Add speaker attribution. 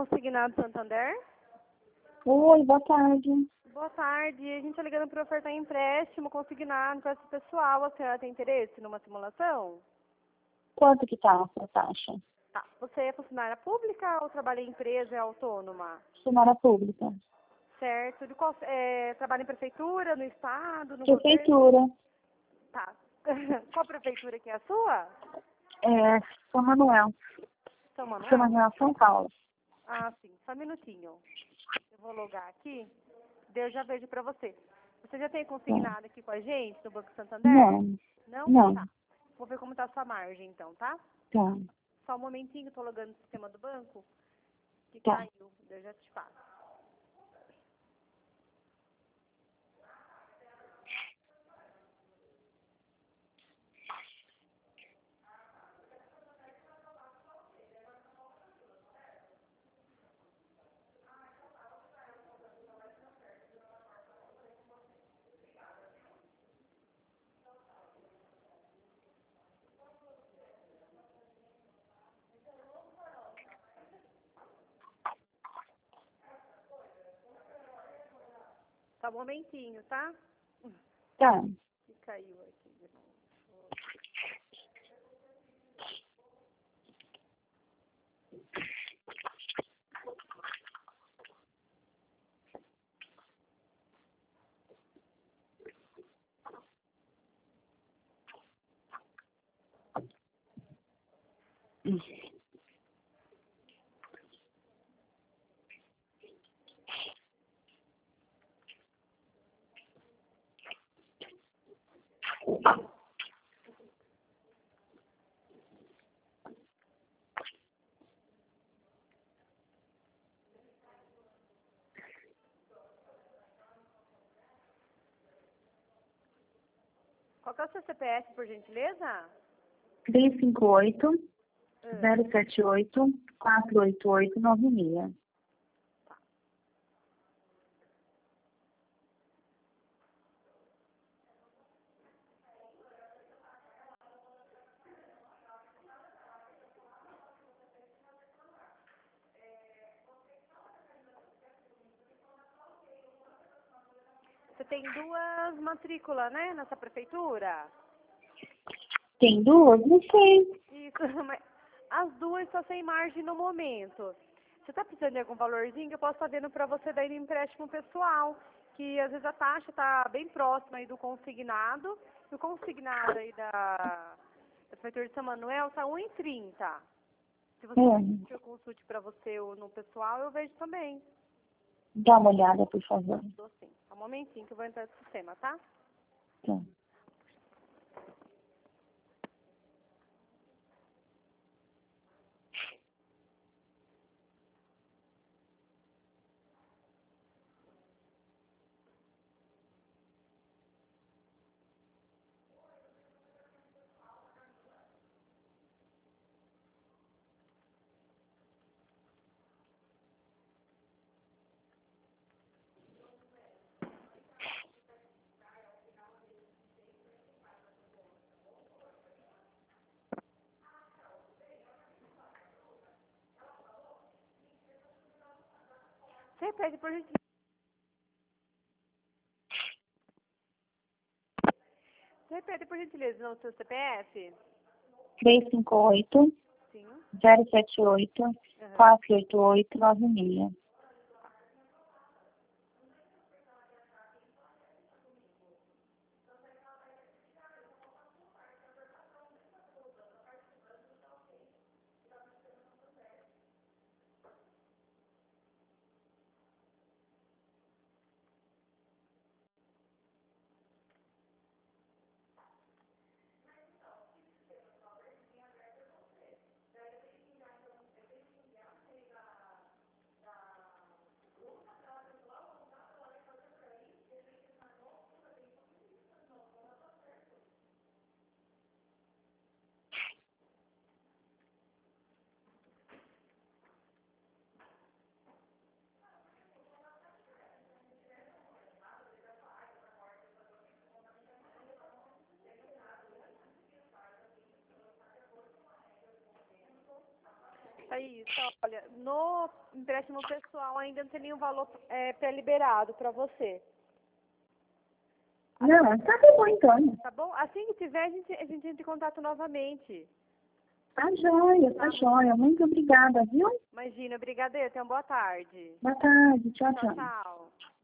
Speaker 1: Consignado Santander.
Speaker 2: Oi, boa tarde.
Speaker 1: Boa tarde. A gente está ligando para ofertar empréstimo consignado para esse pessoal. A senhora tem interesse numa simulação?
Speaker 2: Quanto que tá a taxa?
Speaker 1: Tá. Você é funcionária pública ou trabalha em empresa, é autônoma?
Speaker 2: Funcionária pública.
Speaker 1: Certo. De qual, trabalha em prefeitura, no estado, no governo?
Speaker 2: Prefeitura.
Speaker 1: Tá. Qual prefeitura que é a sua?
Speaker 2: São Manuel.
Speaker 1: São
Speaker 2: São
Speaker 1: Manuel?
Speaker 2: Manuel, São Paulo.
Speaker 1: Ah, sim. Só um minutinho. Eu vou logar aqui. Daí eu já vejo para você. Você já tem consignado aqui com a gente no Banco Santander?
Speaker 2: Não.
Speaker 1: Não?
Speaker 2: Não.
Speaker 1: Tá. Vou ver como tá a sua margem, então, tá?
Speaker 2: Tá.
Speaker 1: Só um momentinho, tô logando no sistema do banco, que
Speaker 2: Tá.
Speaker 1: caiu. Eu já te passo. Só um momentinho, tá?
Speaker 2: Tá.
Speaker 1: Que caiu aqui de novo. Qual que é o seu CPF, por gentileza?
Speaker 2: 358
Speaker 1: Ah,
Speaker 2: 078 488 96.
Speaker 1: Você tem duas matrículas, né, nessa prefeitura?
Speaker 2: Tem duas? Não sei.
Speaker 1: Isso, mas as duas estão sem margem no momento. Você está precisando de algum valorzinho que eu posso estar vendo para você daí no empréstimo pessoal, que às vezes a taxa está bem próxima aí do consignado, e o consignado aí da Prefeitura de São Manuel está 1,30. Se você quiser que eu consulte para você ou no pessoal, eu vejo também.
Speaker 2: Dá uma olhada, por favor.
Speaker 1: Dou sim. Só um momentinho que eu vou entrar no sistema, tá?
Speaker 2: Tá.
Speaker 1: Você pede por gentileza. Você pede por gentileza o seu CPF?
Speaker 2: 358
Speaker 1: Sim.
Speaker 2: 078
Speaker 1: Uhum.
Speaker 2: 488 96.
Speaker 1: Thaís, olha, no empréstimo pessoal ainda não tem nenhum valor pré-liberado para você.
Speaker 2: Não, tá bom então.
Speaker 1: Tá bom? Assim que tiver, a gente entra em contato novamente.
Speaker 2: Tá joia, tá joia. Muito obrigada, viu?
Speaker 1: Imagina, obrigada. Tenha uma boa tarde.
Speaker 2: Boa tarde. Tchau,
Speaker 1: Tchau,
Speaker 2: tchau.
Speaker 1: tchau.